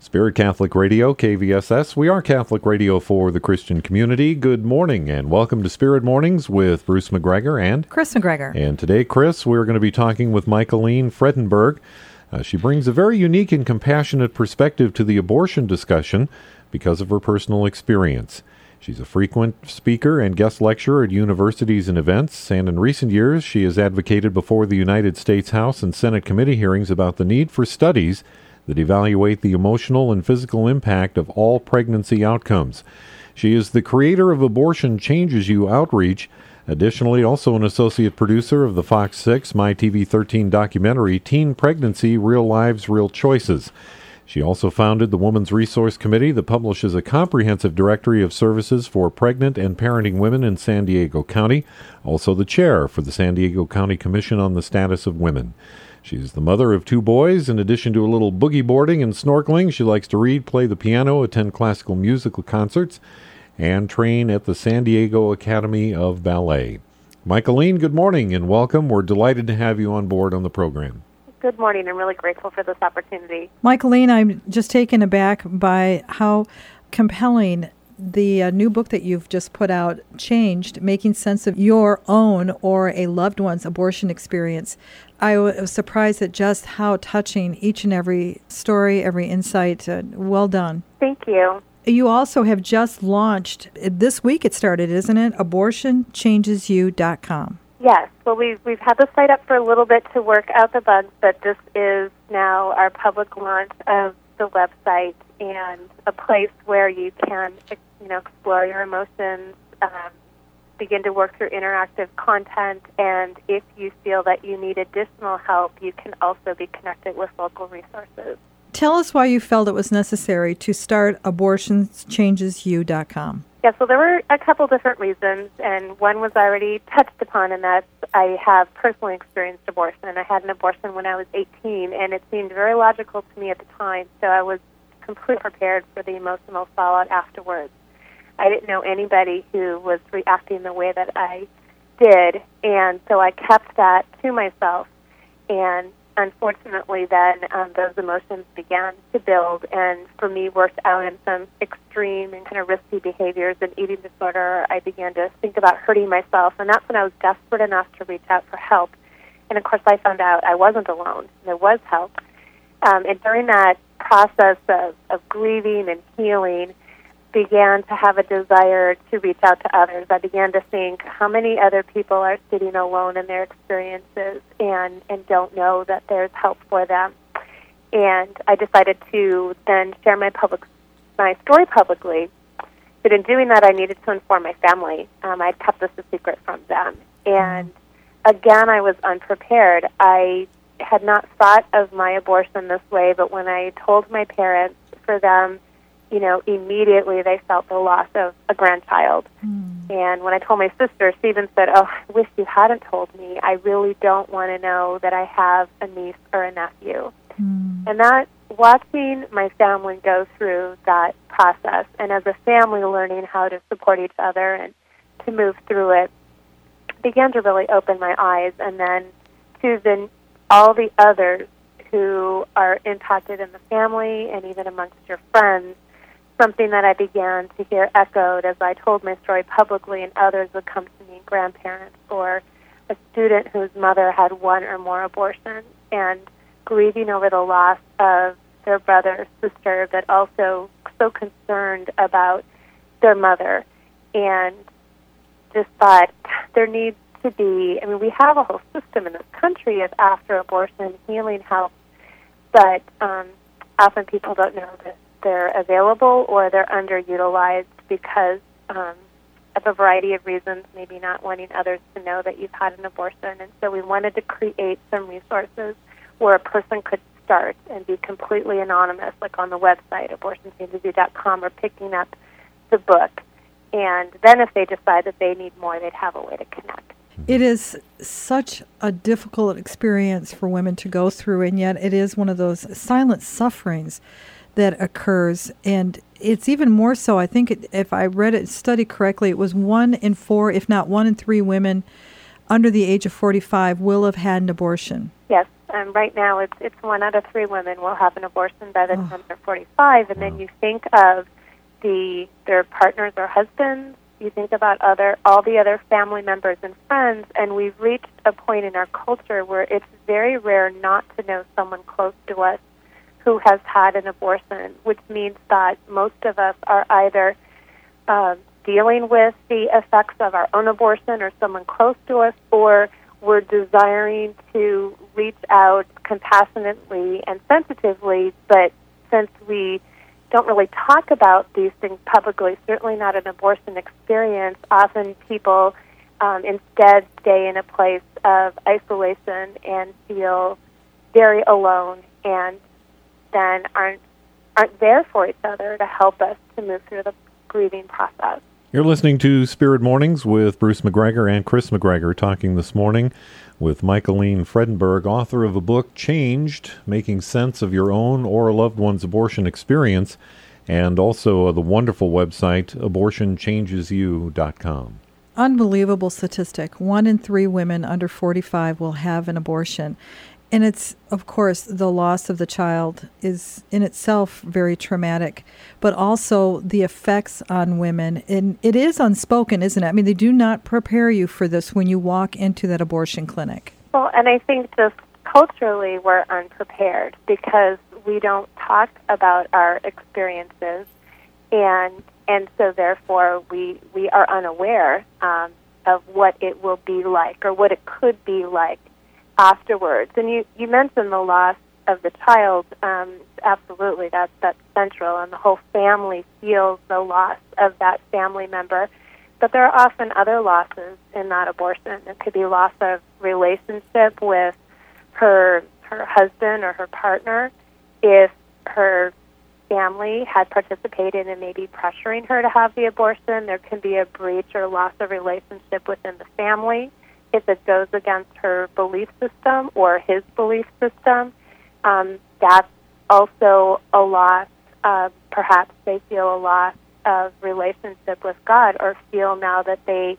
Spirit Catholic Radio, KVSS. We are Catholic radio for the Christian community. Good morning and welcome to Spirit Mornings with Bruce McGregor and Chris McGregor. And today, Chris, we're going to be talking with Michaeline Fredenberg. She brings a very unique and compassionate perspective to the abortion discussion because of her personal experience. She's a frequent speaker and guest lecturer at universities and events, and in recent years she has advocated before the United States House and Senate committee hearings about the need for studies that evaluate the emotional and physical impact of all pregnancy outcomes. She is the creator of Abortion Changes You Outreach, additionally also an associate producer of the Fox 6 MyTV 13 documentary Teen Pregnancy, Real Lives, Real Choices. She also founded the Women's Resource Committee that publishes a comprehensive directory of services for pregnant and parenting women in San Diego County, also the chair for the San Diego County Commission on the Status of Women. She's the mother of 2 boys. In addition to a little boogie boarding and snorkeling, she likes to read, play the piano, attend classical musical concerts, and train at the San Diego Academy of Ballet. Michaeline, good morning and welcome. We're delighted to have you on board on the program. Good morning. I'm really grateful for this opportunity. Michaeline, I'm just taken aback by how compelling the new book that you've just put out, Changed, Making Sense of Your Own or a Loved One's Abortion Experience. I was surprised at just how touching each and every story, every insight. Well done. Thank you. You also have just launched, this week it started, isn't it? AbortionChangesYou.com. Yes. Well, we've had the site up for a little bit to work out the bugs, but this is now our public launch of the website and a place where you can, explore your emotions, begin to work through interactive content, and if you feel that you need additional help, you can also be connected with local resources. Tell us why you felt it was necessary to start AbortionChangesYou.com. Yeah, so there were a couple different reasons, and one was already touched upon, and that's I have personally experienced abortion. I had an abortion when I was 18, and it seemed very logical to me at the time, so I was completely prepared for the emotional fallout afterwards. I didn't know anybody who was reacting the way that I did, and so I kept that to myself. And unfortunately, then those emotions began to build, and for me, worked out in some extreme and kind of risky behaviors and eating disorder. I began to think about hurting myself, and that's when I was desperate enough to reach out for help. And of course, I found out I wasn't alone. There was help. And during that process of grieving and healing, began to have a desire to reach out to others. I began to think how many other people are sitting alone in their experiences and don't know that there's help for them. And I decided to then share my story publicly. But in doing that, I needed to inform my family. I'd kept this a secret from them. And again, I was unprepared. I had not thought of my abortion this way, but when I told my parents, for them, immediately they felt the loss of a grandchild. And when I told my sister, she even said, "Oh, I wish you hadn't told me. I really don't want to know that I have a niece or a nephew." And that, watching my family go through that process, and as a family learning how to support each other and to move through it, began to really open my eyes. And then to all the others who are impacted in the family and even amongst your friends, something that I began to hear echoed as I told my story publicly, and others would come to me, grandparents or a student whose mother had 1 or more abortions and grieving over the loss of their brother or sister, but also so concerned about their mother, and just thought there needs to be, we have a whole system in this country of after abortion healing help, but often people don't know that they're available or they're underutilized because of a variety of reasons, maybe not wanting others to know that you've had an abortion. And so we wanted to create some resources where a person could start and be completely anonymous, like on the website, AbortionChangesYou.com, or picking up the book. And then if they decide that they need more, they'd have a way to connect. It is such a difficult experience for women to go through, and yet it is one of those silent sufferings that occurs. And it's even more so, I think, if I read it, study correctly, it was 1 in 4, if not 1 in 3 women under the age of 45 will have had an abortion. Yes, Right now, it's 1 out of 3 women will have an abortion by the time they're 45, and then you think of their partners or husbands. You think about all the other family members and friends, and we've reached a point in our culture where it's very rare not to know someone close to us who has had an abortion, which means that most of us are either dealing with the effects of our own abortion or someone close to us, or we're desiring to reach out compassionately and sensitively, but since we don't really talk about these things publicly, certainly not an abortion experience, often people instead stay in a place of isolation and feel very alone, and then aren't there for each other to help us to move through the grieving process. You're listening to Spirit Mornings with Bruce McGregor and Chris McGregor, talking this morning with Michaeleen Fredenberg, author of a book, Changed, Making Sense of Your Own or a Loved One's Abortion Experience, and also the wonderful website, abortionchangesyou.com. Unbelievable statistic. 1 in 3 women under 45 will have an abortion. And it's, of course, the loss of the child is in itself very traumatic, but also the effects on women. And it is unspoken, isn't it? I mean, they do not prepare you for this when you walk into that abortion clinic. Well, and I think just culturally we're unprepared because we don't talk about our experiences, and so therefore we are unaware of what it will be like or what it could be like afterwards. And you mentioned the loss of the child. Absolutely, that's central, and the whole family feels the loss of that family member. But there are often other losses in that abortion. It could be loss of relationship with her husband or her partner. If her family had participated in maybe pressuring her to have the abortion, there can be a breach or loss of relationship within the family. If it goes against her belief system or his belief system, that's also a loss. Perhaps they feel a loss of relationship with God, or feel now that they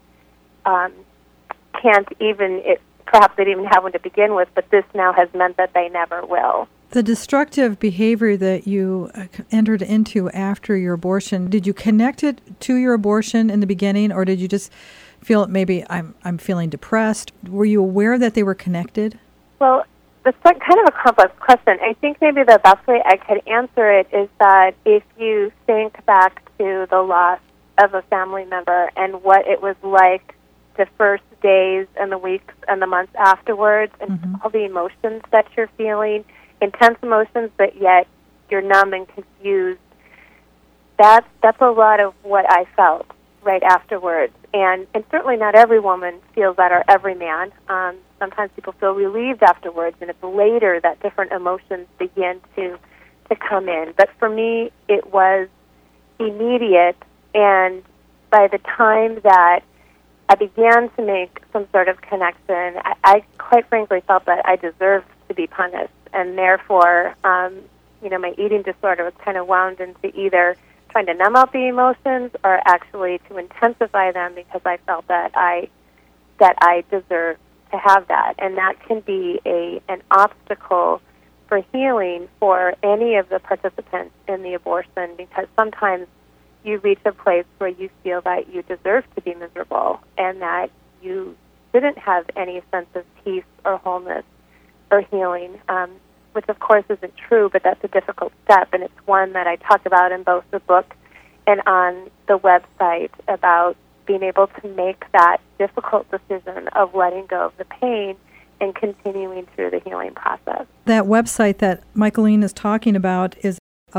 can't even, perhaps they didn't even have one to begin with, but this now has meant that they never will. The destructive behavior that you entered into after your abortion, did you connect it to your abortion in the beginning, or did you just feel maybe I'm feeling depressed? Were you aware that they were connected? Well, that's kind of a complex question. I think maybe the best way I could answer it is that if you think back to the loss of a family member and what it was like the first days and the weeks and the months afterwards, and all the emotions that you're feeling, intense emotions, but yet you're numb and confused, that's a lot of what I felt right afterwards. And certainly not every woman feels that, or every man. Sometimes people feel relieved afterwards, and it's later that different emotions begin to come in. But for me, it was immediate, and by the time that I began to make some sort of connection, I quite frankly felt that I deserved to be punished, and therefore, my eating disorder was kind of wound into either trying to numb out the emotions or actually to intensify them, because I felt that I deserved to have that. And that can be an obstacle for healing for any of the participants in the abortion, because sometimes you reach a place where you feel that you deserve to be miserable and that you didn't have any sense of peace or wholeness or healing, which of course isn't true, but that's a difficult step, and it's one that I talk about in both the book and on the website, about being able to make that difficult decision of letting go of the pain and continuing through the healing process. That website that Michaeleen is talking about is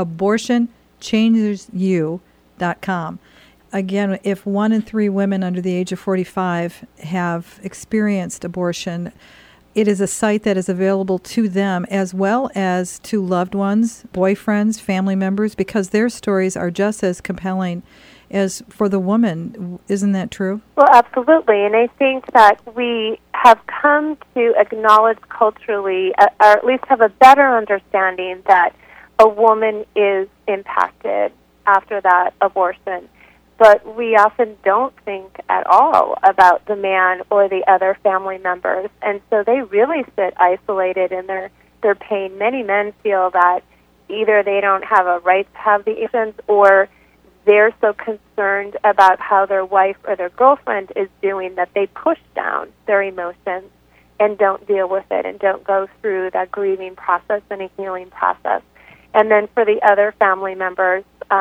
abortionchangesyou.com. Again, if 1 in 3 women under the age of 45 have experienced abortion, it is a site that is available to them as well as to loved ones, boyfriends, family members, because their stories are just as compelling as for the woman. Isn't that true? Well, absolutely. And I think that we have come to acknowledge culturally, or at least have a better understanding, that a woman is impacted after that abortion. but we often don't think at all about the man or the other family members. And so they really sit isolated in their pain. Many men feel that either they don't have a right to have the emotions, or they're so concerned about how their wife or their girlfriend is doing that they push down their emotions and don't deal with it and don't go through that grieving process and a healing process. And then for the other family members,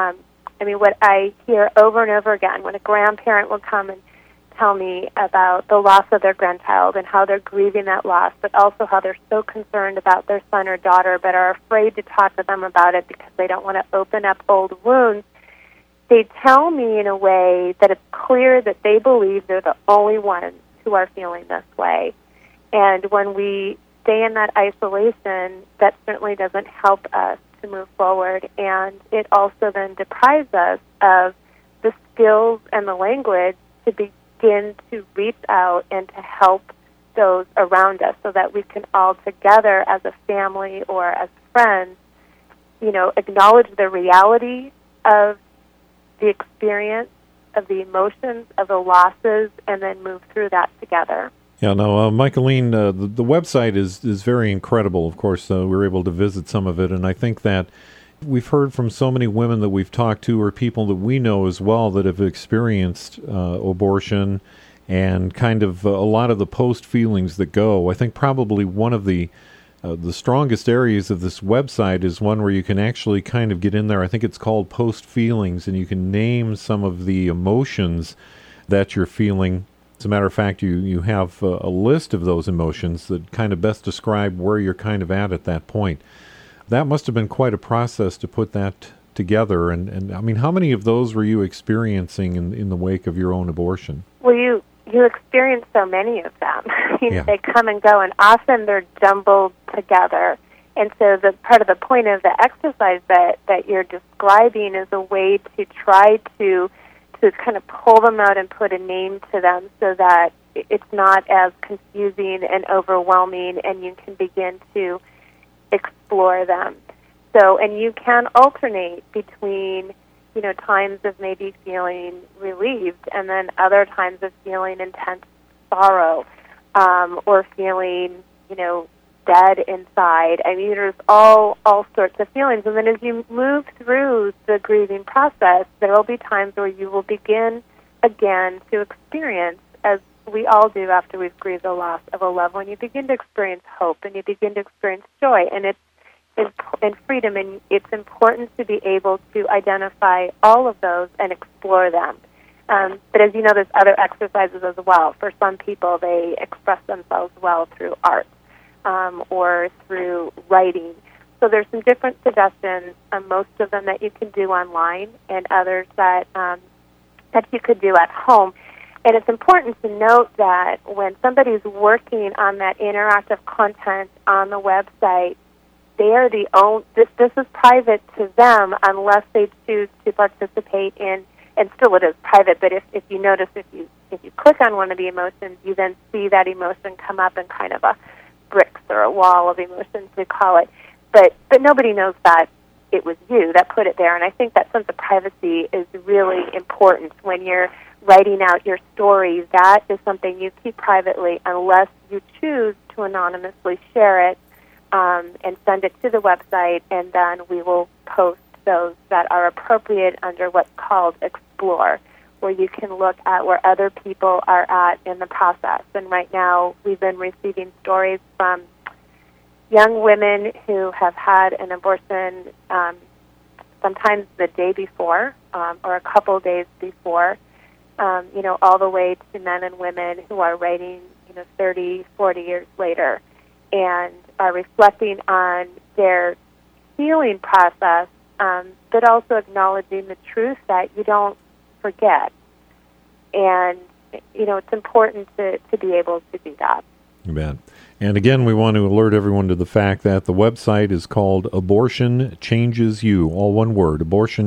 what I hear over and over again, when a grandparent will come and tell me about the loss of their grandchild and how they're grieving that loss, but also how they're so concerned about their son or daughter but are afraid to talk to them about it because they don't want to open up old wounds, they tell me in a way that it's clear that they believe they're the only ones who are feeling this way. And when we stay in that isolation, that certainly doesn't help us to move forward. And it also then deprives us of the skills and the language to begin to reach out and to help those around us so that we can all together as a family or as friends, acknowledge the reality of the experience, of the emotions, of the losses, and then move through that together. Yeah, no, Michaeline, the website is very incredible. Of course, we were able to visit some of it, and I think that we've heard from so many women that we've talked to, or people that we know as well, that have experienced abortion and kind of a lot of the post feelings that go. I think probably one of the strongest areas of this website is one where you can actually kind of get in there. I think it's called Post Feelings, and you can name some of the emotions that you're feeling. As a matter of fact, you have a list of those emotions that kind of best describe where you're kind of at that point. That must have been quite a process to put that together. And I mean, how many of those were you experiencing in the wake of your own abortion? Well, you experience so many of them. Yeah. They come and go, and often they're jumbled together. And so the part of the point of the exercise that you're describing is a way to try to kind of pull them out and put a name to them so that it's not as confusing and overwhelming, and you can begin to explore them. So, and you can alternate between, times of maybe feeling relieved and then other times of feeling intense sorrow, or feeling, dead inside. I mean, there's all sorts of feelings. And then as you move through the grieving process, there will be times where you will begin again to experience, as we all do after we've grieved the loss of a loved one, you begin to experience hope and you begin to experience joy. And it's and freedom, and it's important to be able to identify all of those and explore them. But as you know, there's other exercises as well. For some people, they express themselves well through art or through writing. So there's some different suggestions, most of them that you can do online, and others that you could do at home. And it's important to note that when somebody's working on that interactive content on the website, they are the own. This is private to them unless they choose to participate in. And still, it is private. But if you notice, if you click on one of the emotions, you then see that emotion come up in kind of a bricks or a wall of emotions, we call it. But nobody knows that it was you that put it there. And I think that sense of privacy is really important when you're writing out your story. That is something you keep privately unless you choose to anonymously share it and send it to the website, and then we will post those that are appropriate under what's called Explore, where you can look at where other people are at in the process. And right now we've been receiving stories from young women who have had an abortion sometimes the day before or a couple days before, all the way to men and women who are writing, 30, 40 years later, and are reflecting on their healing process, but also acknowledging the truth that you don't forget. And, it's important to be able to do that. You bet. And again, we want to alert everyone to the fact that the website is called Abortion Changes You, all one word,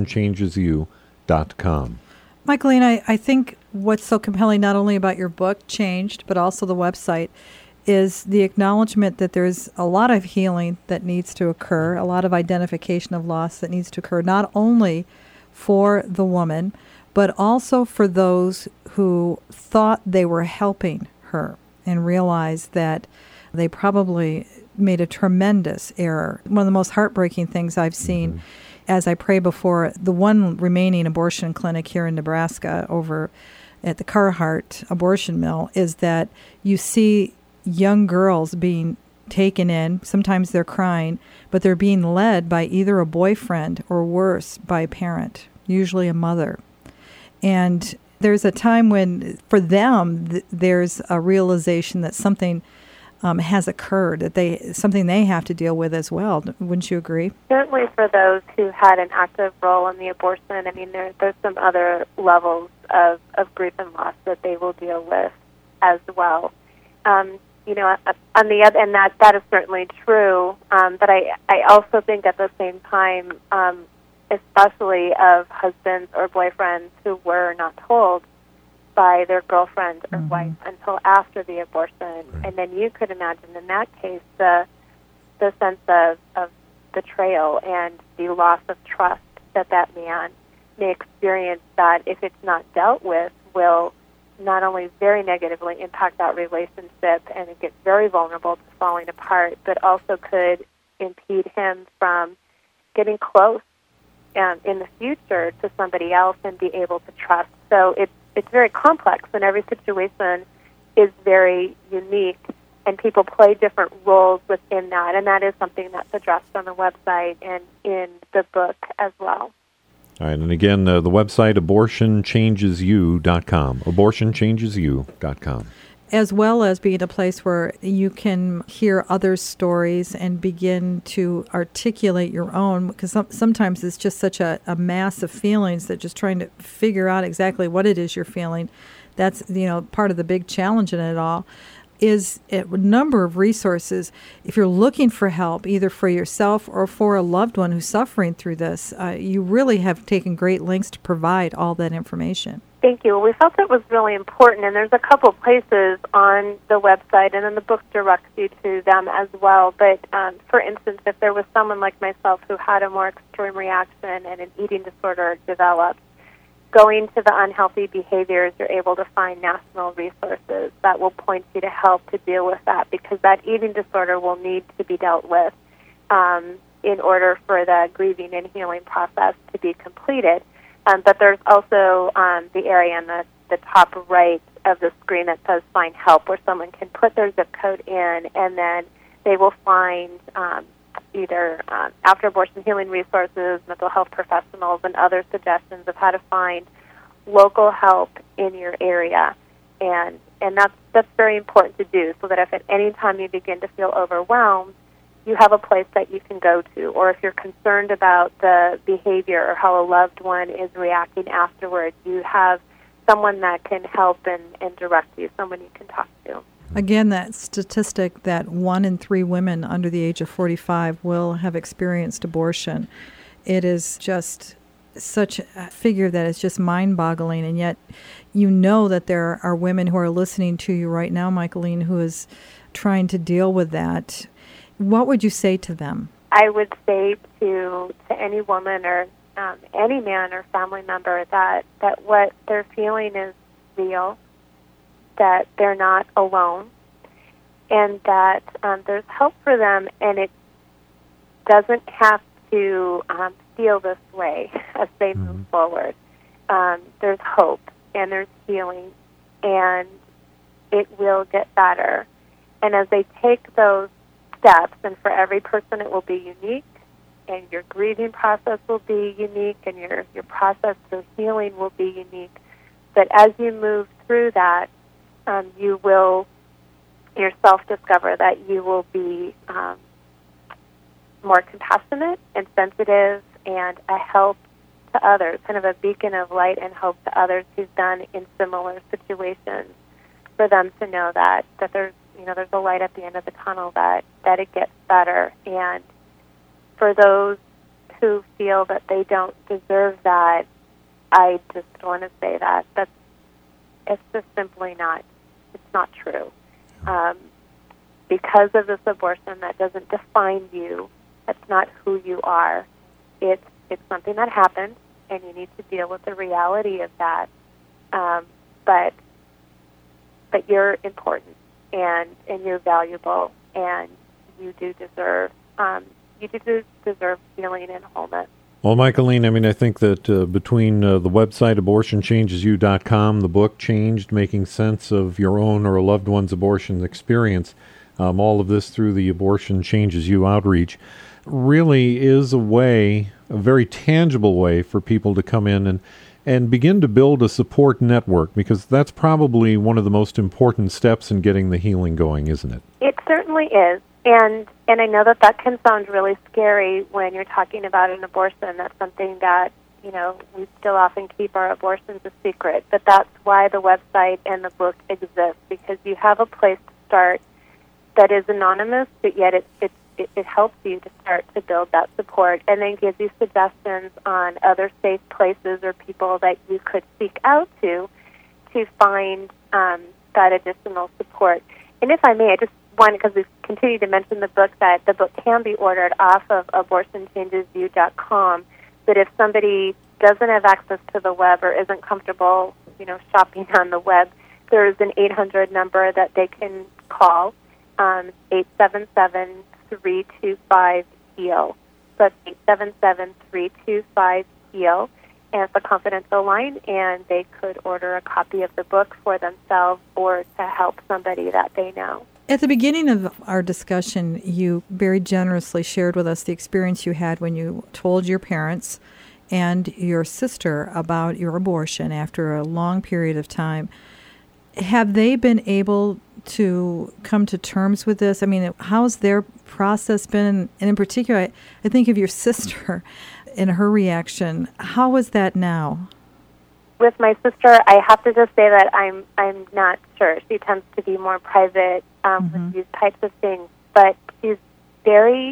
abortionchangesyou.com. Michaeline, I think what's so compelling not only about your book, Changed, but also the website, is the acknowledgement that there's a lot of healing that needs to occur, a lot of identification of loss that needs to occur, not only for the woman, but also for those who thought they were helping her and realized that they probably made a tremendous error. One of the most heartbreaking things I've seen as I pray before the one remaining abortion clinic here in Nebraska over at the Carhart abortion mill is that you see young girls being taken in. Sometimes they're crying, but they're being led by either a boyfriend or worse, by a parent, usually a mother. And there's a time when, for them, there's a realization that something has occurred, that something they have to deal with as well. Wouldn't you agree? Certainly for those who had an active role in the abortion, I mean, there's some other levels of grief and loss that they will deal with as well. On the other, and that is certainly true, but I also think at the same time, especially of husbands or boyfriends who were not told by their girlfriend or wife until after the abortion. And then you could imagine in that case the sense of betrayal and the loss of trust that man may experience, that if it's not dealt with will not only very negatively impact that relationship and it gets very vulnerable to falling apart, but also could impede him from getting close in the future to somebody else and be able to trust. So it's very complex, and every situation is very unique, and people play different roles within that, and that is something that's addressed on the website and in the book as well. All right, and again, the website, abortionchangesyou.com, abortionchangesyou.com. As well as being a place where you can hear others' stories and begin to articulate your own, because sometimes it's just such a mass of feelings that just trying to figure out exactly what it is you're feeling, that's part of the big challenge in it all, is a number of resources. If you're looking for help, either for yourself or for a loved one who's suffering through this, you really have taken great lengths to provide all that information. Thank you. We felt it was really important, and there's a couple places on the website, and then the book directs you to them as well. But, for instance, if there was someone like myself who had a more extreme reaction and an eating disorder developed, going to the unhealthy behaviors, you're able to find national resources that will point you to help to deal with that, because that eating disorder will need to be dealt with in order for the grieving and healing process to be completed. But there's also the area in the top right of the screen that says Find Help, where someone can put their zip code in, and then they will find either after-abortion healing resources, mental health professionals, and other suggestions of how to find local help in your area. And that's very important to do, so that if at any time you begin to feel overwhelmed, you have a place that you can go to. Or if you're concerned about the behavior or how a loved one is reacting afterwards, you have someone that can help and direct you, someone you can talk to. Again, that statistic that 1 in 3 women under the age of 45 will have experienced abortion. It is just such a figure that is just mind-boggling, and yet you know that there are women who are listening to you right now, Michaeline, who is trying to deal with that. What would you say to them? I would say to any woman or any man or family member that what they're feeling is real, that they're not alone, and that there's help for them, and it doesn't have to feel this way as they move forward. There's hope, and there's healing, and it will get better. And as they take those steps, and for every person it will be unique, and your grieving process will be unique, and your process for healing will be unique. But as you move through that, you will yourself discover that you will be more compassionate and sensitive and a help to others, kind of a beacon of light and hope to others who've been in similar situations, for them to know that there's there's a light at the end of the tunnel, that it gets better. And for those who feel that they don't deserve that, I just want to say that it's just simply not. It's not true. Because of this abortion, that doesn't define you. That's not who you are. It's something that happened, and you need to deal with the reality of that. But you're important, and you're valuable, and you do deserve healing and wholeness. Well, Michaeline, I mean, I think that between the website abortionchangesyou.com, the book Changed, Making Sense of Your Own or a Loved One's Abortion Experience, all of this through the Abortion Changes You outreach, really is a way, a very tangible way for people to come in and begin to build a support network, because that's probably one of the most important steps in getting the healing going, isn't it? It certainly is. And I know that can sound really scary when you're talking about an abortion. That's something that, we still often keep our abortions a secret. But that's why the website and the book exist, because you have a place to start that is anonymous, but yet it helps you to start to build that support, and then gives you suggestions on other safe places or people that you could seek out to find that additional support. And if I may, I just wanted, because we've continued to mention the book, that the book can be ordered off of abortionchangesyou.com, but if somebody doesn't have access to the web or isn't comfortable, shopping on the web, there's an 800 number that they can call, 877-325-HEAL. So that's 877-325-HEAL. And it's a confidential line, and they could order a copy of the book for themselves or to help somebody that they know. At the beginning of our discussion, you very generously shared with us the experience you had when you told your parents and your sister about your abortion after a long period of time. Have they been able to come to terms with this? I mean, how's their process been? And in particular, I think of your sister and her reaction. How is that now? With my sister, I have to just say that I'm not sure. She tends to be more private with these types of things, but she really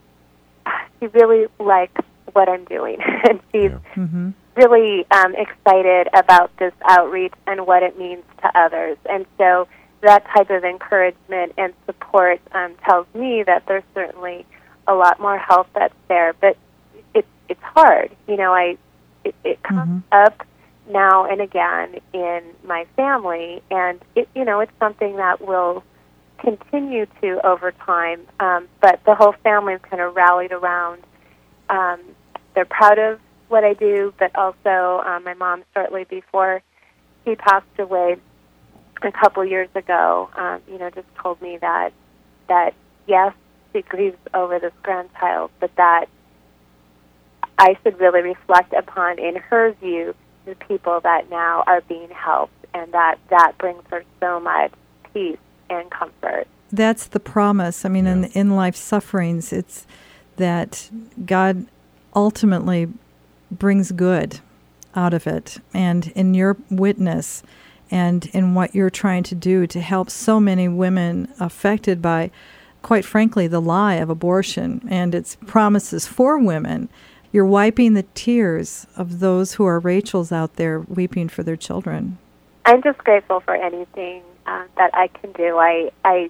likes what I'm doing, and she's really excited about this outreach and what it means to others. And so that type of encouragement and support tells me that there's certainly a lot more help that's there. But it's hard, it comes up now and again in my family, and it's something that will continue to over time. But the whole family is kind of rallied around. They're proud of what I do, but also my mom, shortly before she passed away a couple years ago, just told me that yes, she grieves over this grandchild, but that I should really reflect upon, in her view, the people that now are being helped, and that brings her so much peace and comfort. That's the promise. I mean, in life sufferings, it's that God ultimately brings good out of it. And in your witness and in what you're trying to do to help so many women affected by, quite frankly, the lie of abortion and its promises for women, you're wiping the tears of those who are Rachels out there weeping for their children. I'm just grateful for anything that I can do. I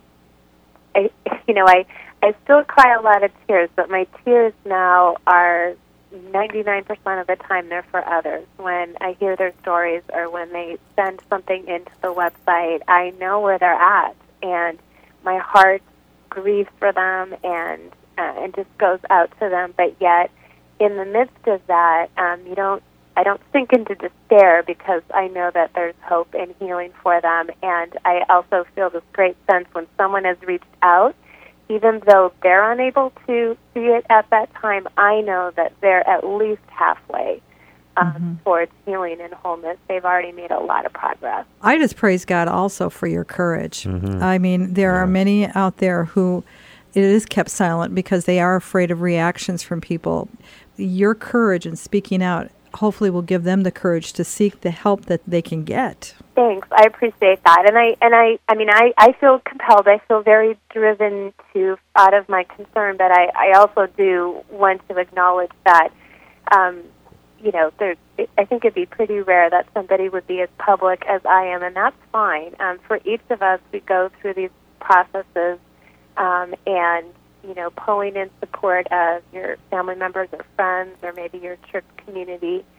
still cry a lot of tears, but my tears now are 99% of the time they're for others. When I hear their stories or when they send something into the website, I know where they're at, and my heart grieves for them and just goes out to them. But yet, in the midst of that, I don't sink into despair, because I know that there's hope and healing for them. And I also feel this great sense when someone has reached out, even though they're unable to see it at that time, I know that they're at least halfway towards healing and wholeness. They've already made a lot of progress. I just praise God also for your courage. I mean, there are many out there who it is kept silent because they are afraid of reactions from people. Your courage in speaking out hopefully will give them the courage to seek the help that they can get. Thanks. I appreciate that. And I feel compelled. I feel very driven to, out of my concern, but I also do want to acknowledge that, I think it'd be pretty rare that somebody would be as public as I am, and that's fine. For each of us, we go through these processes, and pulling in support of your family members or friends or maybe your church community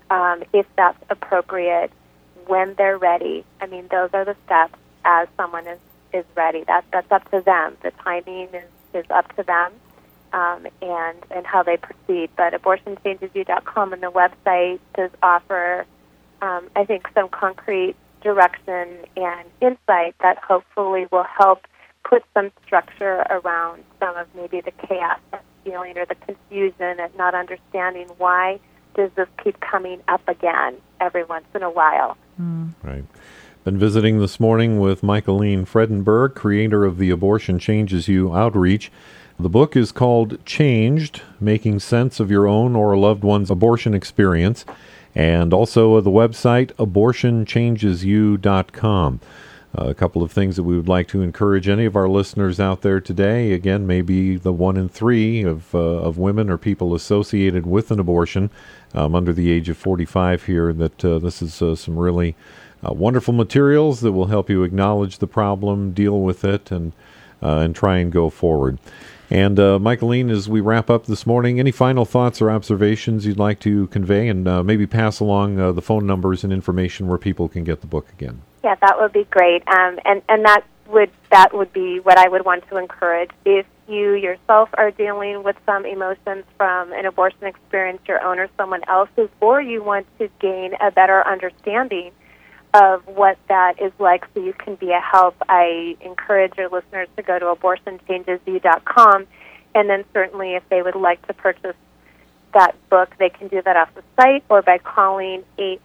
if that's appropriate, when they're ready. I mean, those are the steps as someone is ready. That's up to them. The timing is up to them, and how they proceed. But abortionchangesyou.com and the website does offer, I think, some concrete direction and insight that hopefully will help put some structure around some of maybe the chaos that's feeling or the confusion at not understanding why does this keep coming up again every once in a while. Right. Been visiting this morning with Michaeline Fredenberg, creator of the Abortion Changes You outreach. The book is called Changed, Making Sense of Your Own or a Loved One's Abortion Experience, and also the website abortionchangesyou.com. A couple of things that we would like to encourage any of our listeners out there today. Again, maybe the 1 in 3 of women or people associated with an abortion under the age of 45 here, that this is some really wonderful materials that will help you acknowledge the problem, deal with it, and try and go forward. And Michaeline, as we wrap up this morning, any final thoughts or observations you'd like to convey, and maybe pass along the phone numbers and information where people can get the book again? Yeah, that would be great, and that would be what I would want to encourage. If you yourself are dealing with some emotions from an abortion experience, your own or someone else's, or you want to gain a better understanding of what that is like so you can be a help, I encourage your listeners to go to abortionchangesyou.com, and then certainly if they would like to purchase that book, they can do that off the site or by calling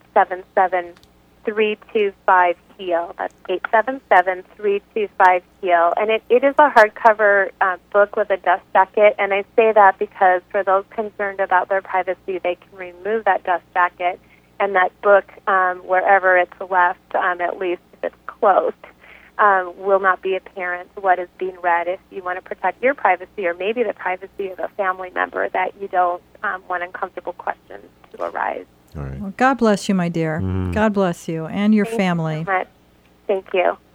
877-325-HEAL. That's 877-325-HEAL. And it is a hardcover book with a dust jacket, and I say that because for those concerned about their privacy, they can remove that dust jacket, and that book, wherever it's left, at least if it's closed, will not be apparent what is being read if you want to protect your privacy or maybe the privacy of a family member that you don't want uncomfortable questions to arise. All right. Well, God bless you, my dear. God bless you and your family. Thank you so much. Thank you.